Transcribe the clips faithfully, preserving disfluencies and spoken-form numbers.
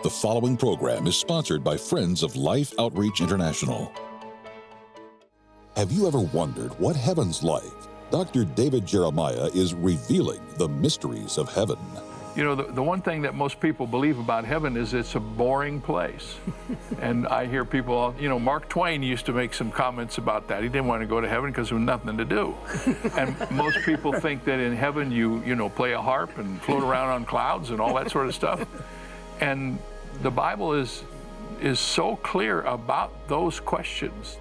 The following program is sponsored by Friends of Life Outreach International. Have you ever wondered what heaven's like? Doctor David Jeremiah is revealing the mysteries of heaven. You know, the, the one thing that most people believe about heaven is it's a boring place. And I hear people, you know, Mark Twain used to make some comments about that. He didn't want to go to heaven because there was nothing to do. And most people think that in heaven you, you know, play a harp and float around on clouds and all that sort of stuff. And the Bible is, is so clear about those questions.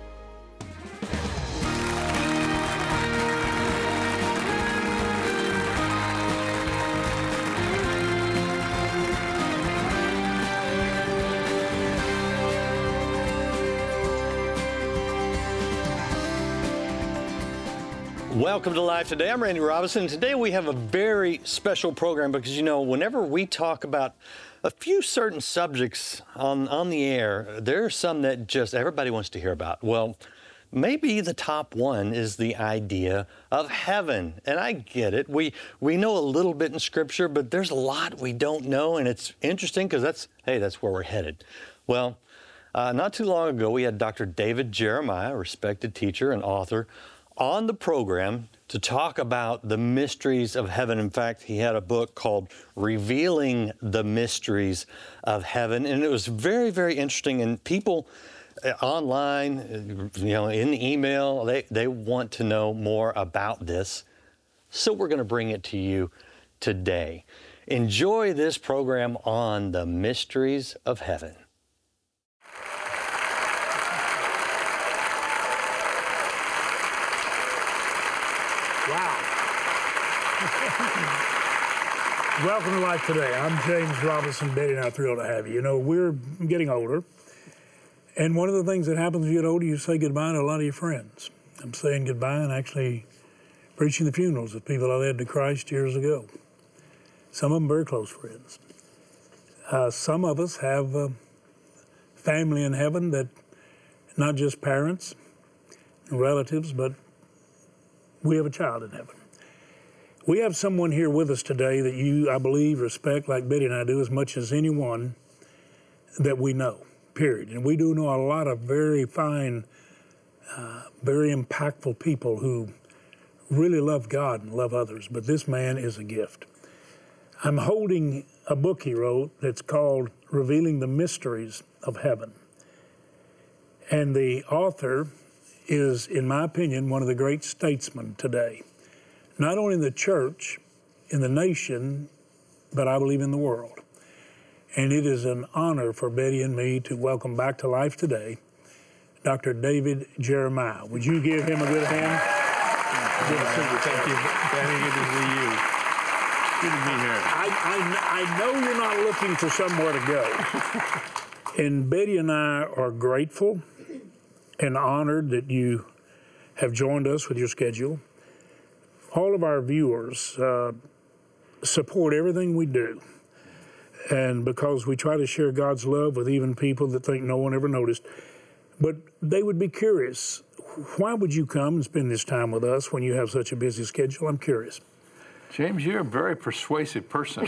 Welcome to Life Today. I'm Randy Robinson. Today we have a very special program because, you know, whenever we talk about a few certain subjects on, on the air, there are some that just everybody wants to hear about. Well, maybe the top one is the idea of heaven. And I get it. We we know a little bit in Scripture, but there's a lot we don't know. And it's interesting because that's, hey, that's where we're headed. Well, uh, not too long ago, we had Doctor David Jeremiah, a respected teacher and author, on the program to talk about the mysteries of heaven. In fact, he had a book called Revealing the Mysteries of Heaven, and it was very, very interesting. And people uh, online, you know, in the email, they, they want to know more about this. So we're going to bring it to you today. Enjoy this program on the mysteries of heaven. Wow. Welcome to Life Today. I'm James Robinson. Betty and I are thrilled to have you. You know, we're getting older, and one of the things that happens when you get older, you say goodbye to a lot of your friends. I'm saying goodbye and actually preaching the funerals of people I led to Christ years ago. Some of them very close friends. Uh, some of us have uh, family in heaven that not just parents and relatives, but we have a child in heaven. We have someone here with us today that you, I believe, respect like Betty and I do as much as anyone that we know, period. And we do know a lot of very fine, uh, very impactful people who really love God and love others, but this man is a gift. I'm holding a book he wrote that's called Revealing the Mysteries of Heaven. And the author is, in my opinion, one of the great statesmen today, not only in the church, in the nation, but I believe in the world. And it is an honor for Betty and me to welcome back to Life Today, Doctor David Jeremiah. Would you give him a good hand? Good to see you. Thank you. Very good to see you. Good to be here. I, I, I know you're not looking for somewhere to go. And Betty and I are grateful and honored that you have joined us with your schedule. All of our viewers uh, support everything we do. And because we try to share God's love with even people that think no one ever noticed. But they would be curious, why would you come and spend this time with us when you have such a busy schedule? I'm curious. James, you're a very persuasive person.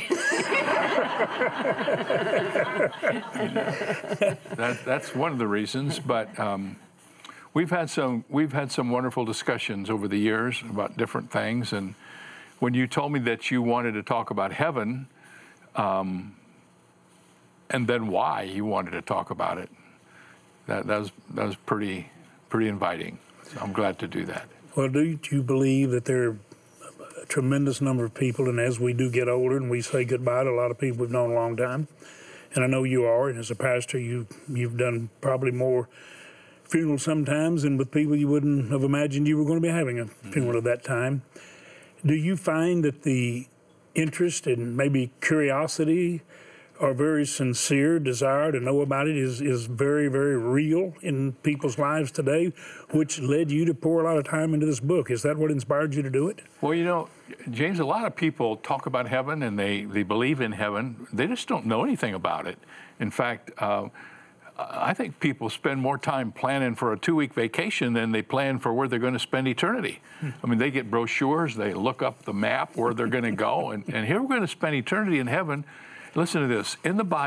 that, that's one of the reasons, but um, we've had some we've had some wonderful discussions over the years about different things. And when you told me that you wanted to talk about heaven, um, and then why you wanted to talk about it, that, that was that was pretty pretty inviting. So I'm glad to do that. Well, do you believe that there are a tremendous number of people, and as we do get older and we say goodbye to a lot of people we've known a long time, and I know you are, and as a pastor, you, you've done probably more funerals sometimes and with people you wouldn't have imagined you were going to be having a funeral mm-hmm. at that time. Do you find that the interest and maybe curiosity or very sincere desire to know about it is, is very, very real in people's lives today, which led you to pour a lot of time into this book? Is that what inspired you to do it? Well, you know, James, a lot of people talk about heaven and they, they believe in heaven. They just don't know anything about it. In fact, uh, I think people spend more time planning for a two-week vacation than they plan for where they're going to spend eternity. Hmm. I mean, they get brochures, they look up the map where they're going to go, and, and here we're going to spend eternity in heaven. Listen to this. In the Bible,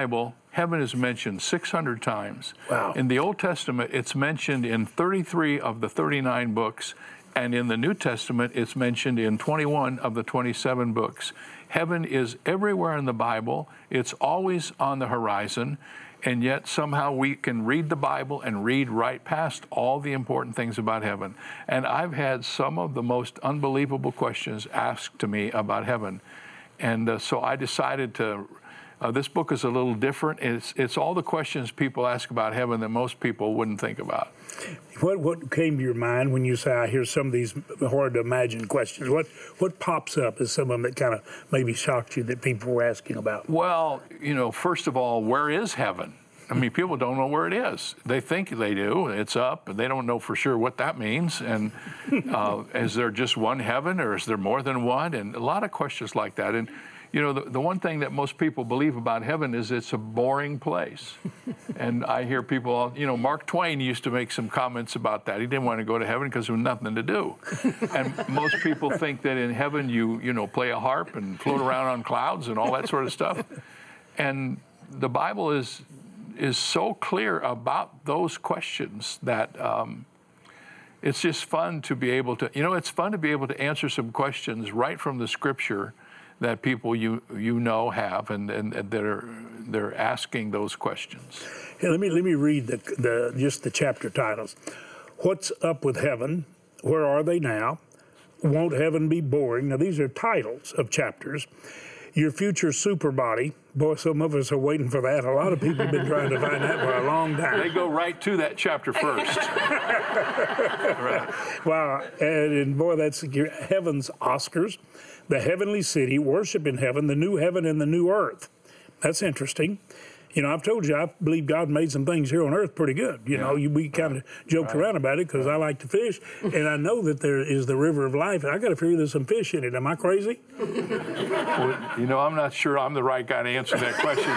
heaven is mentioned six hundred times. Wow. In the Old Testament, it's mentioned in thirty-three of the thirty-nine books, and in the New Testament, it's mentioned in twenty-one of the twenty-seven books. Heaven is everywhere in the Bible. It's always on the horizon, and yet somehow we can read the Bible and read right past all the important things about heaven. And I've had some of the most unbelievable questions asked to me about heaven. And uh, so I decided to Uh, this book is a little different. It's it's all the questions people ask about heaven that most people wouldn't think about. What what came to your mind when you say, I hear some of these hard to imagine questions? What what pops up as some of them that kind of maybe shocked you that people were asking about? Well, you know, first of all, where is heaven? I mean, people don't know where it is. They think they do. It's up, but they don't know for sure what that means. And uh, is there just one heaven, or is there more than one? And a lot of questions like that. And you know, the, the one thing that most people believe about heaven is it's a boring place. And I hear people, you know, Mark Twain used to make some comments about that. He didn't want to go to heaven because there was nothing to do. And most people think that in heaven you, you know, play a harp and float around on clouds and all that sort of stuff. And the Bible is is so clear about those questions that um, it's just fun to be able to, you know, it's fun to be able to answer some questions right from the Scripture that people you you know have, and, and, and they're they're asking those questions. Hey, let me let me read the the just the chapter titles. What's up with heaven? Where are they now? Won't heaven be boring? Now these are titles of chapters. Your future super body. Boy, some of us are waiting for that. A lot of people have been trying to find that for a long time. They go right to that chapter first. Right. Wow, and, and boy, that's your heaven's Oscars. The heavenly city, worship in heaven, the new heaven and the new earth. That's interesting. You know, I've told you, I believe God made some things here on earth pretty good. You yeah. know, you, we kind of joked right. around about it because right. I like to fish, and I know that there is the river of life, and I got to figure there's some fish in it. Am I crazy? Well, you know, I'm not sure I'm the right guy to answer that question,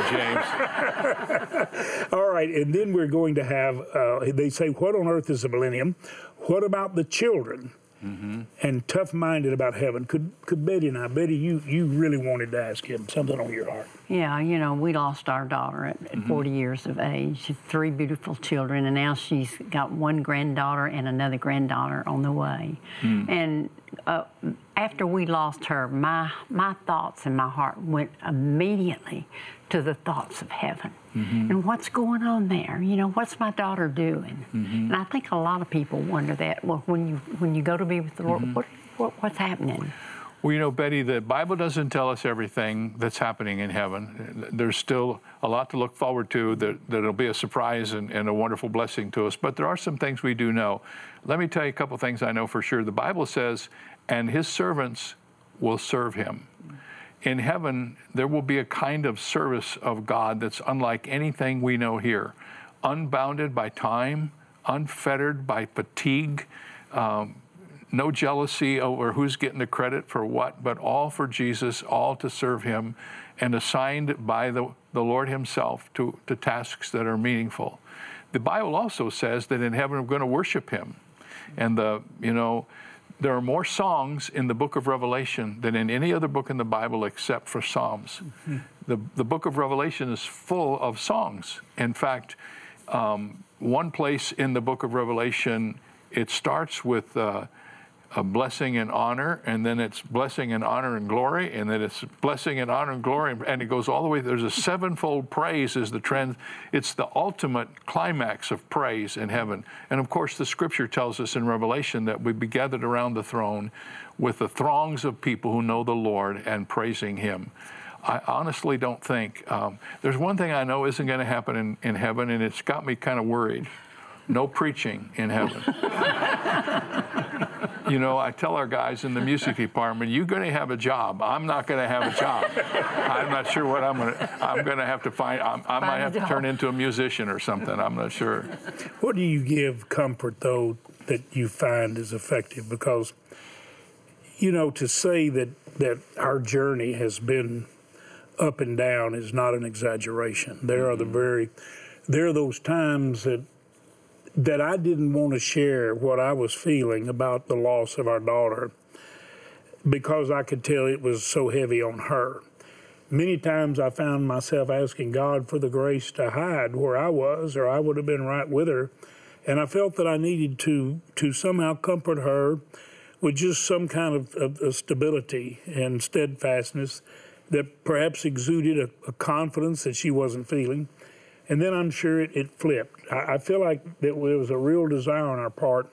James. All right, and then we're going to have, uh, they say, what on earth is a millennium? What about the children? Mm-hmm. And tough-minded about heaven. Could could Betty and I, Betty, you, you really wanted to ask him something on your heart. Yeah, you know, we lost our daughter at, at mm-hmm. forty years of age, three beautiful children, and now she's got one granddaughter and another granddaughter on the way. Mm. And uh, after we lost her, my my thoughts and my heart went immediately to the thoughts of heaven. Mm-hmm. And what's going on there? You know, what's my daughter doing? Mm-hmm. And I think a lot of people wonder that. Well, when you when you go to be with the Lord, mm-hmm. what, what what's happening? Well, you know, Betty, the Bible doesn't tell us everything that's happening in heaven. There's still a lot to look forward to that, that'll be a surprise and, and a wonderful blessing to us. But there are some things we do know. Let me tell you a couple things I know for sure. The Bible says, and his servants will serve him. In heaven, there will be a kind of service of God that's unlike anything we know here, unbounded by time, unfettered by fatigue, um, no jealousy over who's getting the credit for what, but all for Jesus, all to serve him, and assigned by the, the Lord himself to, to tasks that are meaningful. The Bible also says that in heaven we're going to worship him. And the, you know, there are more songs in the book of Revelation than in any other book in the Bible except for Psalms. Mm-hmm. The, the book of Revelation is full of songs. In fact, um, one place in the book of Revelation, it starts with uh, a blessing and honor, and then it's blessing and honor and glory, and then it's blessing and honor and glory, and it goes all the way. There's a sevenfold praise is the trend. It's the ultimate climax of praise in heaven. And of course, the scripture tells us in Revelation that we'd be gathered around the throne with the throngs of people who know the Lord and praising him. I honestly don't think, um, there's one thing I know isn't going to happen in, in heaven, and it's got me kind of worried. No preaching in heaven. You know, I tell our guys in the music department, you're going to have a job. I'm not going to have a job. I'm not sure what I'm going to, I'm going to have to find, I'm, I might have to turn into a musician or something. I'm not sure. What do you give comfort, though, that you find is effective? Because, you know, to say that, that our journey has been up and down is not an exaggeration. There mm-hmm. are the very, there are those times that that I didn't want to share what I was feeling about the loss of our daughter because I could tell it was so heavy on her. Many times I found myself asking God for the grace to hide where I was, or I would have been right with her. And I felt that I needed to to somehow comfort her with just some kind of, of, of stability and steadfastness that perhaps exuded a, a confidence that she wasn't feeling. And then I'm sure it, it flipped. I, I feel like that there was a real desire on our part,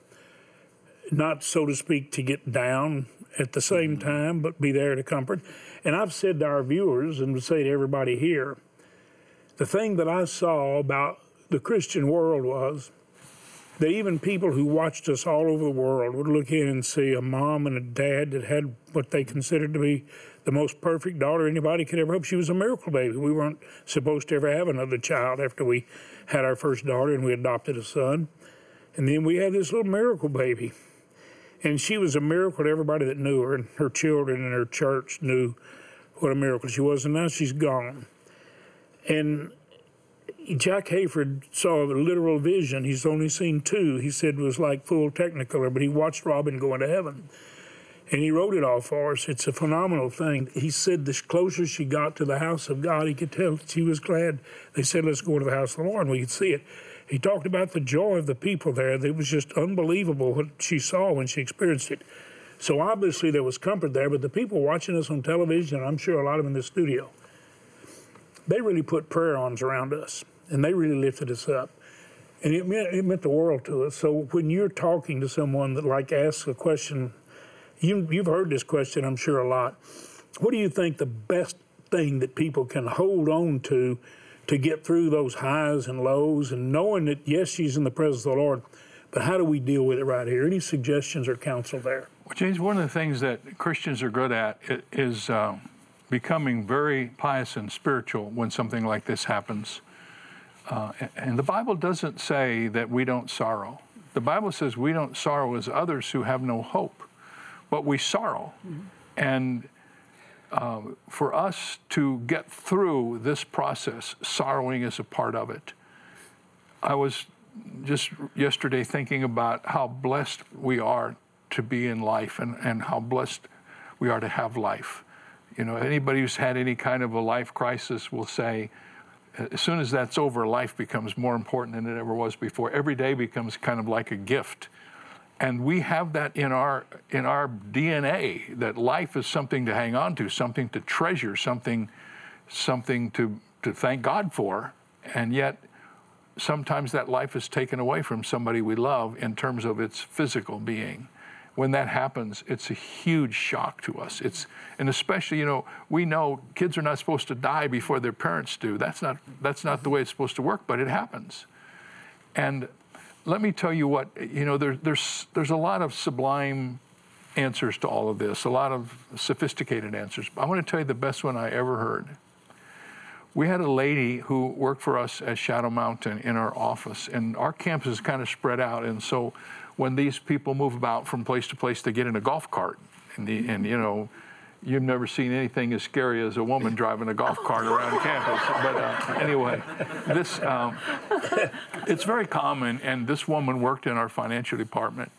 not, so to speak, to get down at the same time, but be there to comfort. And I've said to our viewers, and would say to everybody here, the thing that I saw about the Christian world was that even people who watched us all over the world would look in and see a mom and a dad that had what they considered to be the most perfect daughter anybody could ever hope. She was a miracle baby. We weren't supposed to ever have another child after we had our first daughter and we adopted a son. And then we had this little miracle baby. And she was a miracle to everybody that knew her, and her children and her church knew what a miracle she was, and now she's gone. And Jack Hayford saw a literal vision. He's only seen two. He said it was like full Technicolor, but he watched Robin go into heaven. And he wrote it all for us. It's a phenomenal thing. He said the closer she got to the house of God, he could tell she was glad. They said, let's go to the house of the Lord, and we could see it. He talked about the joy of the people there. It was just unbelievable what she saw when she experienced it. So obviously there was comfort there, but the people watching us on television, and I'm sure a lot of them in the studio, they really put prayer arms around us, and they really lifted us up. And it meant, it meant the world to us. So when you're talking to someone that like asks a question, you, you've heard this question, I'm sure, a lot. What do you think the best thing that people can hold on to to get through those highs and lows, and knowing that, yes, she's in the presence of the Lord, but how do we deal with it right here? Any suggestions or counsel there? Well, James, one of the things that Christians are good at is uh, becoming very pious and spiritual when something like this happens. Uh, and the Bible doesn't say that we don't sorrow. The Bible says we don't sorrow as others who have no hope, but we sorrow. Mm-hmm. And Uh, for us to get through this process, sorrowing is a part of it. I was just yesterday thinking about how blessed we are to be in life, and, and how blessed we are to have life. You know, anybody who's had any kind of a life crisis will say, as soon as that's over, life becomes more important than it ever was before. Every day becomes kind of like a gift. And we have that in our in our D N A, that life is something to hang on to, something to treasure, something something to, to thank God for. And yet, sometimes that life is taken away from somebody we love in terms of its physical being. When that happens, it's a huge shock to us. It's and especially, you know, we know kids are not supposed to die before their parents do. That's not that's not the way it's supposed to work, but it happens. And let me tell you what, you know, there, there's there's a lot of sublime answers to all of this, a lot of sophisticated answers. I want to tell you the best one I ever heard. We had a lady who worked for us at Shadow Mountain in our office, and our campus is kind of spread out, and so when these people move about from place to place, they get in a golf cart, and, the, and you know, you've never seen anything as scary as a woman driving a golf cart around campus. But uh, anyway, this um, it's very common, and this woman worked in our financial department.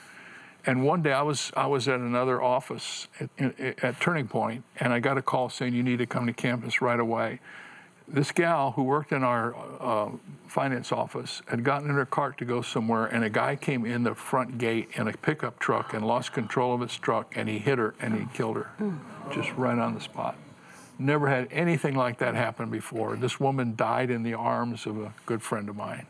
And one day I was I was at another office at, at Turning Point, and I got a call saying you need to come to campus right away. This gal who worked in our uh, finance office had gotten in her cart to go somewhere, and a guy came in the front gate in a pickup truck and lost control of his truck, and he hit her and he killed her, just right on the spot. Never had anything like that happen before. This woman died in the arms of a good friend of mine.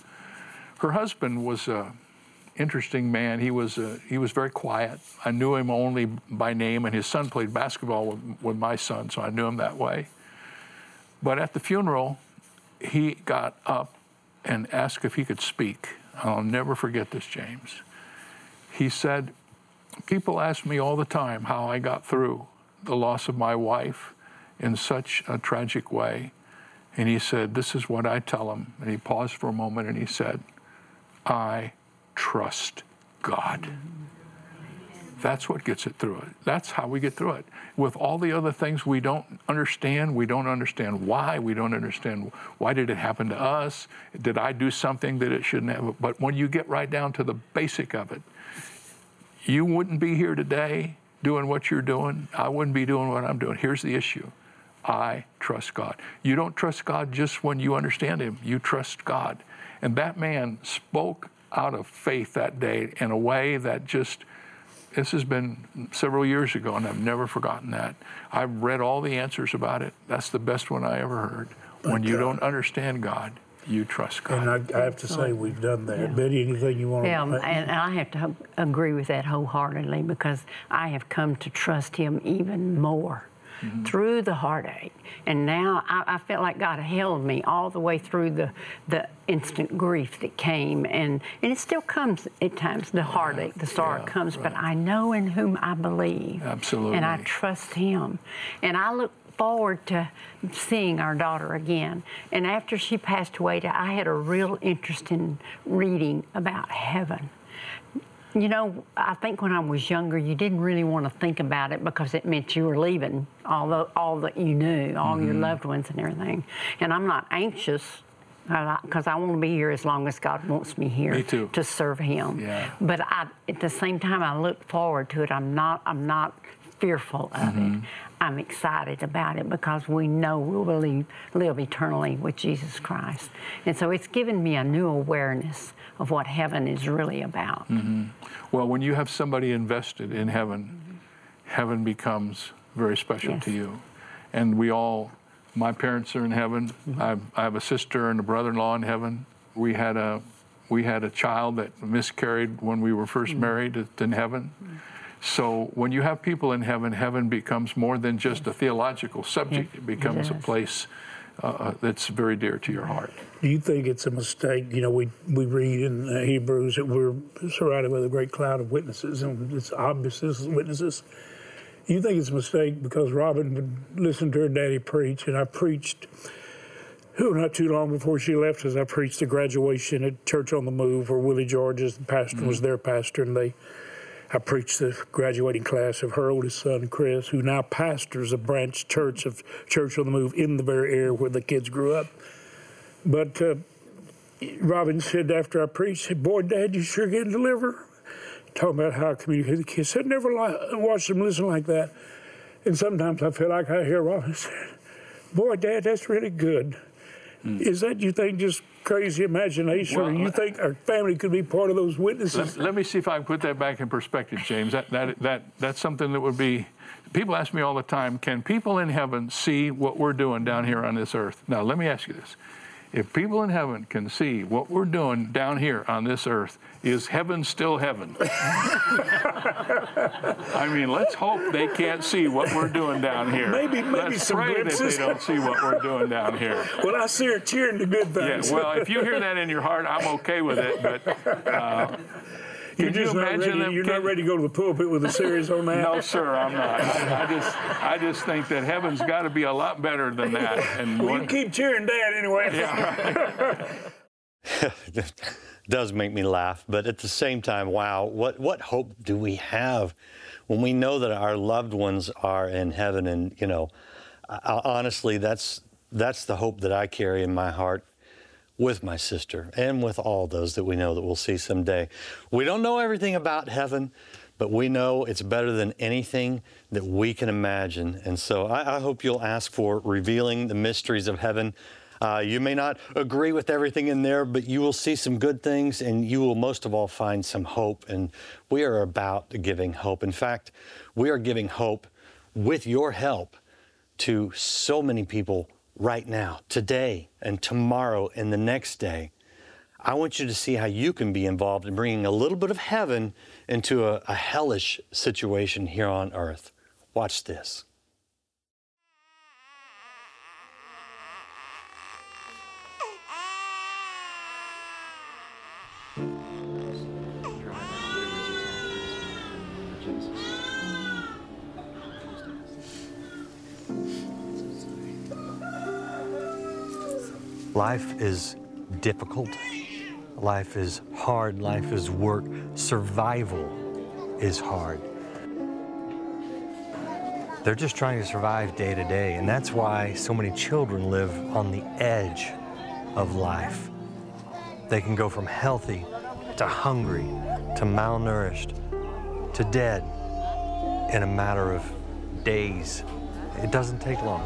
Her husband was a interesting man. He was a, he was very quiet. I knew him only by name, and his son played basketball with, with my son, so I knew him that way. But at the funeral, he got up and asked if he could speak. I'll never forget this, James. He said, people ask me all the time how I got through the loss of my wife in such a tragic way. And he said, this is what I tell them. And he paused for a moment and he said, I trust God. That's what gets it through it. That's how we get through it. With all the other things we don't understand, we don't understand why, we don't understand why did it happen to us, did I do something that it shouldn't have, but when you get right down to the basic of it, you wouldn't be here today doing what you're doing, I wouldn't be doing what I'm doing. Here's the issue. I trust God. You don't trust God just when you understand him. You trust God. And that man spoke out of faith that day in a way that just, this has been several years ago, and I've never forgotten that. I've read all the answers about it. That's the best one I ever heard. When you don't understand God, you trust God. And I, I have to say, we've done that. Yeah. Betty, anything you want to Yeah, and I have to agree with that wholeheartedly, because I have come to trust him even more. Mm-hmm. Through the heartache. And now I, I felt like God held me all the way through the, the instant grief that came. And, and it still comes at times, the heartache, the sorrow yeah, comes, right. But I know in whom I believe. Absolutely. And I trust him. And I look forward to seeing our daughter again. And after she passed away, I had a real interest in reading about heaven. You know, I think when I was younger, you didn't really want to think about it because it meant you were leaving all, the, all that you knew, all mm-hmm. your loved ones and everything. And I'm not anxious because I want to be here as long as God wants me here me too. to serve him. Yeah. But I, at the same time, I look forward to it. I'm not, I'm not fearful of mm-hmm. it. I'm excited about it because we know we'll live, live eternally with Jesus Christ. And so it's given me a new awareness of what heaven is really about. Mm-hmm. Well, when you have somebody invested in heaven, mm-hmm. heaven becomes very special yes. to you. And we all, my parents are in heaven. Mm-hmm. I, I have a sister and a brother-in-law in heaven. We had a, we had a child that miscarried when we were first mm-hmm. married. It's in heaven. Mm-hmm. So when you have people in heaven, heaven becomes more than just a theological subject. It becomes a place uh, that's very dear to your heart. Do you think it's a mistake? You know, we, we read in uh, Hebrews that we're surrounded with a great cloud of witnesses, and it's obvious this is witnesses. Do you think it's a mistake because Robin would listen to her daddy preach, and I preached, who not too long before she left us, I preached the graduation at Church on the Move, where Willie George's the pastor mm-hmm. was their pastor, and they I preached the graduating class of her oldest son, Chris, who now pastors a branch church of Church on the Move in the very area where the kids grew up. But uh, Robin said after I preached, said, "Boy, Dad, you sure can deliver." Talking about how I communicate with the kids. I said, never li- watched them listen like that. And sometimes I feel like I hear Robin say, "Boy, Dad, that's really good." Mm. Is that, you think, just crazy imagination, well, or you think our family could be part of those witnesses? Let, let me see if I can put that back in perspective, James. That, that, that, that's something that would be, people ask me all the time, can people in heaven see what we're doing down here on this earth? Now, let me ask you this. If people in heaven can see what we're doing down here on this earth, is heaven still heaven? I mean, let's hope they can't see what we're doing down here. Maybe, maybe let's some pray glimpses. that they don't see what we're doing down here. Well, I see her cheering the good things. Yeah, well, if you hear that in your heart, I'm okay with it, but... Uh, You're Can just you not imagine ready, them? You're Can, not ready to go to the pulpit with a series on that? No, sir, I'm not. I, I just, I just think that heaven's got to be a lot better than that. And well, one, you keep cheering Dad anyway. Yeah, right. It does make me laugh, but at the same time, wow, what what hope do we have when we know that our loved ones are in heaven? And you know, I, honestly, that's that's the hope that I carry in my heart, with my sister and with all those that we know that we'll see someday. We don't know everything about heaven, but we know it's better than anything that we can imagine. And so I, I hope you'll ask for revealing the mysteries of heaven. Uh, you may not agree with everything in there, but you will see some good things, and you will most of all find some hope. And we are about giving hope. In fact, we are giving hope with your help to so many people right now, today, and tomorrow, and the next day. I want you to see how you can be involved in bringing a little bit of heaven into a, a hellish situation here on earth. Watch this. Life is difficult. Life is hard. Life is work. Survival is hard. They're just trying to survive day to day, and that's why so many children live on the edge of life. They can go from healthy to hungry to malnourished to dead in a matter of days it doesn't take long.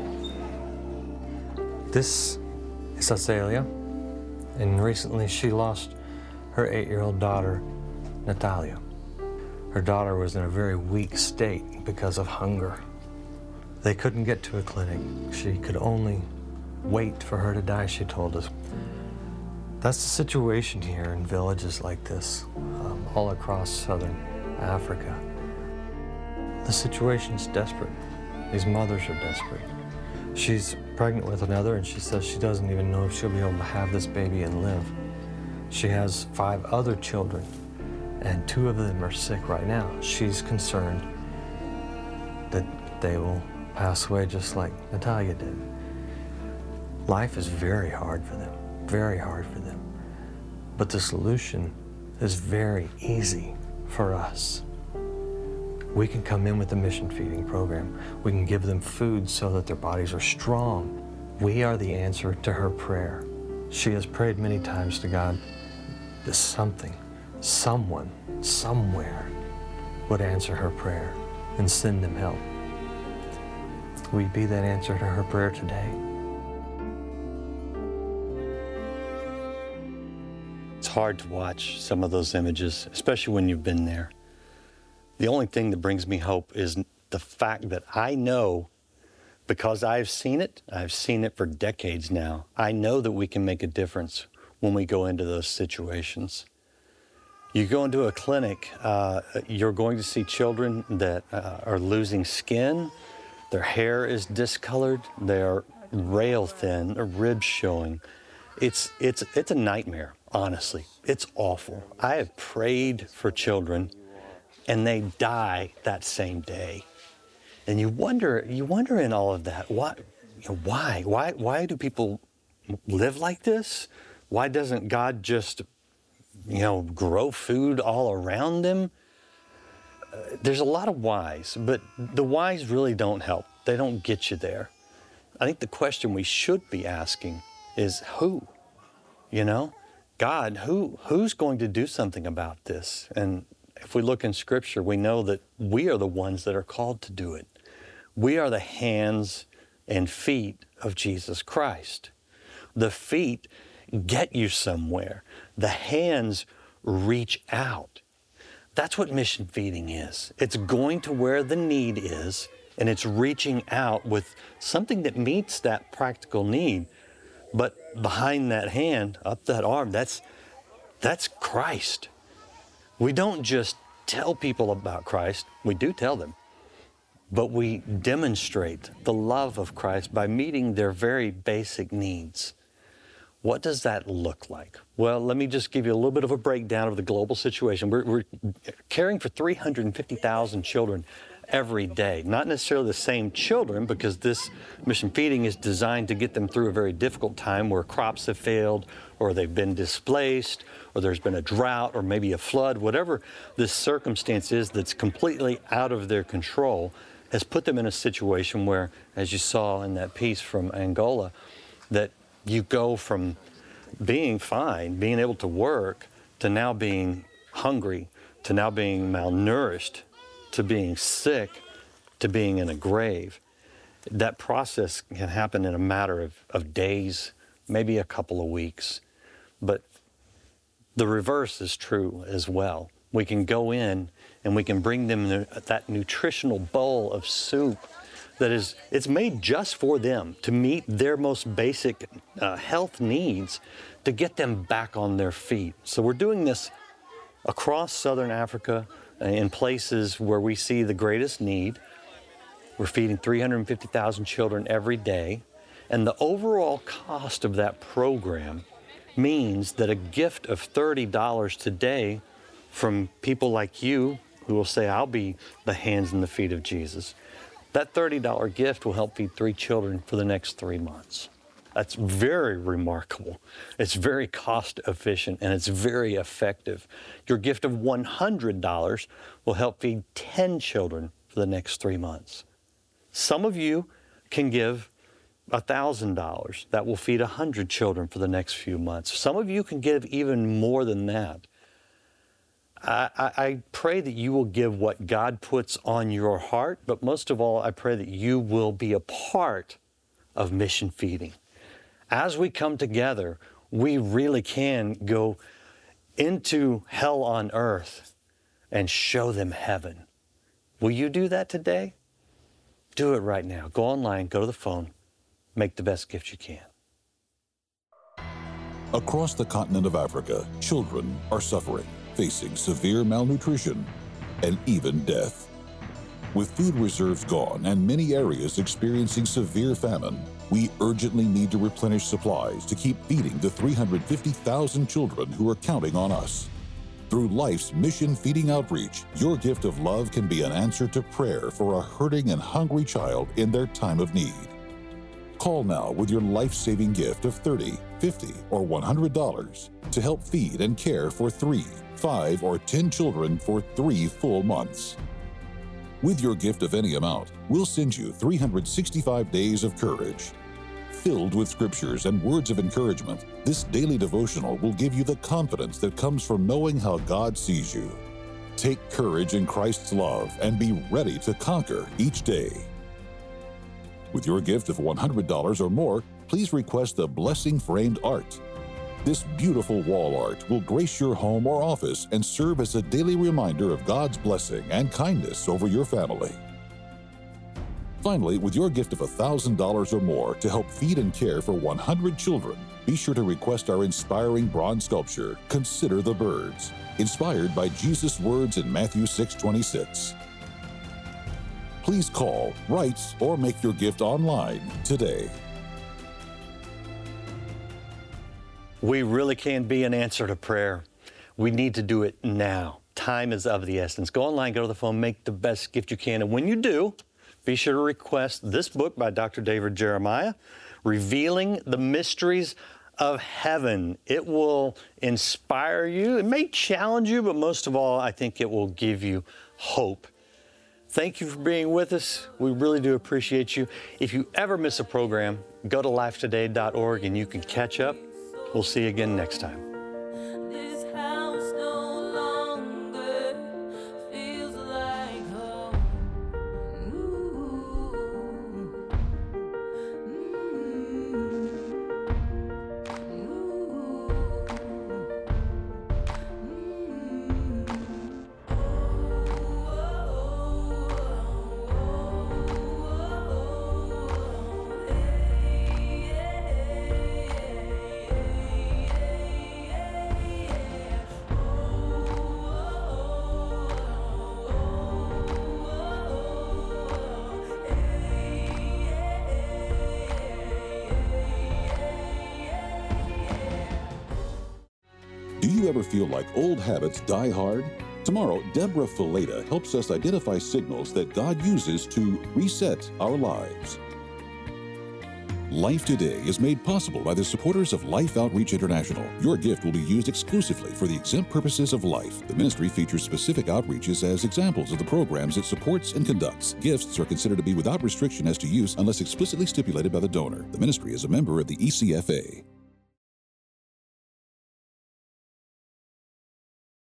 This is Azalea, and recently she lost her eight-year-old daughter, Natalia. Her daughter was in a very weak state because of hunger. They couldn't get to a clinic. She could only wait for her to die, she told us. That's the situation here in villages like this, um, all across southern Africa. The situation's desperate. These mothers are desperate. She's pregnant with another, and she says she doesn't even know if she'll be able to have this baby and live. She has five other children, and two of them are sick right now. She's concerned that they will pass away just like Natalia did. Life is very hard for them, very hard for them. But the solution is very easy for us. We can come in with the mission feeding program. We can give them food so that their bodies are strong. We are the answer to her prayer. She has prayed many times to God that something, someone, somewhere would answer her prayer and send them help. Will you be that answer to her prayer today? It's hard to watch some of those images, especially when you've been there. The only thing that brings me hope is the fact that I know, because I've seen it, I've seen it for decades now, I know that we can make a difference when we go into those situations. You go into a clinic, uh, you're going to see children that uh, are losing skin, their hair is discolored, they're rail thin, their ribs showing. It's, it's, it's a nightmare, honestly. It's awful. I have prayed for children and they die that same day. And you wonder, you wonder in all of that, why, you know, why, why, why do people live like this? Why doesn't God just, you know, grow food all around them? Uh, there's a lot of whys, but the whys really don't help. They don't get you there. I think the question we should be asking is who? You know, God, who, who's going to do something about this? And if we look in Scripture, we know that we are the ones that are called to do it. We are the hands and feet of Jesus Christ. The feet get you somewhere. The hands reach out. That's what mission feeding is. It's going to where the need is, and it's reaching out with something that meets that practical need. But behind that hand, up that arm, that's, that's Christ. We don't just tell people about Christ. We do tell them. But we demonstrate the love of Christ by meeting their very basic needs. What does that look like? Well, let me just give you a little bit of a breakdown of the global situation. We're, we're caring for three hundred fifty thousand children every day. Not necessarily the same children, because this mission feeding is designed to get them through a very difficult time where crops have failed, or they've been displaced, or there's been a drought, or maybe a flood. Whatever this circumstance is that's completely out of their control has put them in a situation where, as you saw in that piece from Angola, that you go from being fine, being able to work, to now being hungry, to now being malnourished, to being sick, to being in a grave. That process can happen in a matter of, of days, maybe a couple of weeks. But the reverse is true as well. We can go in and we can bring them that nutritional bowl of soup that is, it's made just for them to meet their most basic uh, health needs, to get them back on their feet. So we're doing this across Southern Africa in places where we see the greatest need. We're feeding three hundred fifty thousand children every day. And the overall cost of that program means that a gift of thirty dollars today from people like you who will say, I'll be the hands and the feet of Jesus, that thirty dollar gift will help feed three children for the next three months. That's very remarkable. It's very cost efficient and it's very effective. Your gift of one hundred dollars will help feed ten children for the next three months. Some of you can give one thousand dollars. That will feed one hundred children for the next few months. Some of you can give even more than that. I, I, I pray that you will give what God puts on your heart, but most of all, I pray that you will be a part of mission feeding. As we come together, we really can go into hell on earth and show them heaven. Will you do that today? Do it right now. Go online, go to the phone, make the best gift you can. Across the continent of Africa, children are suffering, facing severe malnutrition and even death. With food reserves gone and many areas experiencing severe famine, we urgently need to replenish supplies to keep feeding the three hundred fifty thousand children who are counting on us. Through Life's Mission Feeding Outreach, your gift of love can be an answer to prayer for a hurting and hungry child in their time of need. Call now with your life-saving gift of thirty dollars, fifty dollars, or one hundred dollars to help feed and care for three, five, or ten children for three full months. With your gift of any amount, we'll send you three hundred sixty-five days of courage. Filled with scriptures and words of encouragement, this daily devotional will give you the confidence that comes from knowing how God sees you. Take courage in Christ's love and be ready to conquer each day. With your gift of one hundred dollars or more, please request the Blessing Framed Art. This beautiful wall art will grace your home or office and serve as a daily reminder of God's blessing and kindness over your family. Finally, with your gift of one thousand dollars or more to help feed and care for one hundred children, be sure to request our inspiring bronze sculpture, Consider the Birds, inspired by Jesus' words in Matthew six twenty-six. Please call, write, or make your gift online today. We really can be an answer to prayer. We need to do it now. Time is of the essence. Go online, go to the phone, make the best gift you can. And when you do, be sure to request this book by Doctor David Jeremiah, Revealing the Mysteries of Heaven. It will inspire you. It may challenge you, but most of all, I think it will give you hope. Thank you for being with us. We really do appreciate you. If you ever miss a program, go to life today dot org and you can catch up. We'll see you again next time. Do you ever feel like old habits die hard? Tomorrow, Deborah Fileta helps us identify signals that God uses to reset our lives. Life Today is made possible by the supporters of Life Outreach International. Your gift will be used exclusively for the exempt purposes of life. The ministry features specific outreaches as examples of the programs it supports and conducts. Gifts are considered to be without restriction as to use unless explicitly stipulated by the donor. The ministry is a member of the E C F A.